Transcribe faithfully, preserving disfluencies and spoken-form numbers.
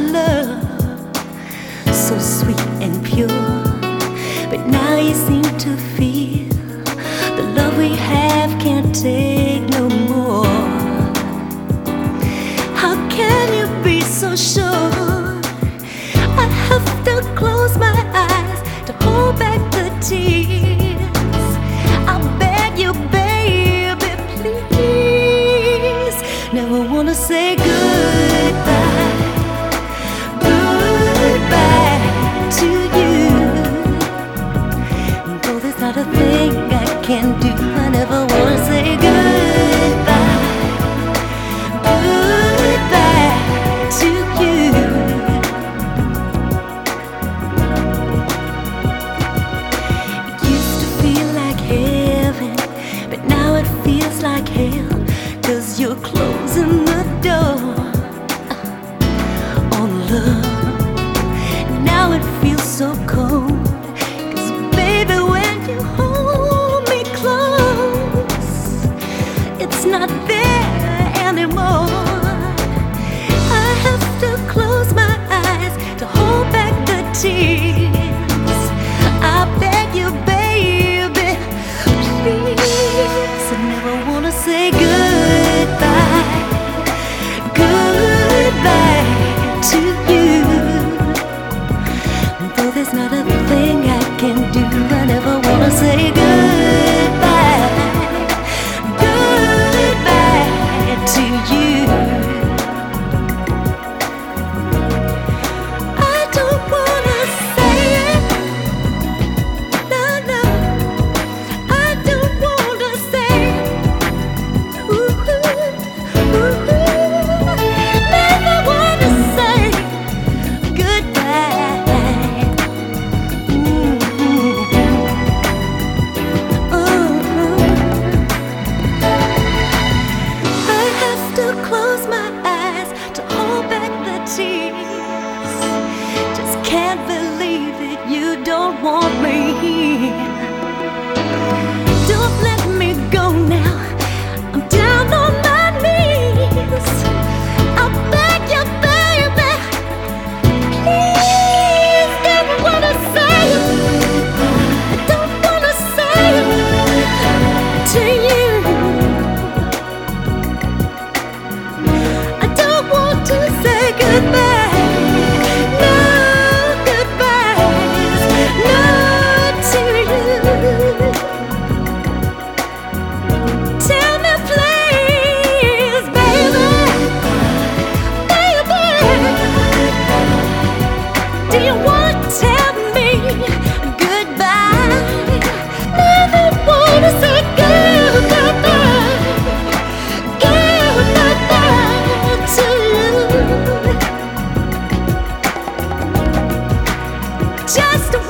love, so sweet and pure. But now you seem to feel the love we have can't take no more. How can you be so sure? I have to close my eyes to hold back the tears. I beg you, baby, please. Never wanna say goodbye, goodbye to you. Though there's not a thing I can do, I never wanna say goodbye, goodbye to you. It used to feel like heaven, but now it feels like hell, 'cause you're closing the door on love. Now it feels so cold, 'cause baby, when you hold me close, it's not there anymore. I have to close my eyes to hold back the tears. I beg you, baby, please. I never wanna say goodbye, goodbye to you. Though there's not a thing I can do, I never wanna say goodbye, goodbye to you. I don't wanna say it, no, no. I don't wanna say it, ooh, ooh. Never wanna say goodbye. I have to close my eyes to hold back the tears. Just can't believe it, you don't want me here. Don't let me go now, I'm down on my knees. I beg you, baby, please. Never wanna say it, I don't wanna say it to you. I don't want to say goodbye, no goodbyes, no to you. Tell me please, baby, baby, do you want to tell me goodbye? Never wanna say goodbye, goodbye to you. Just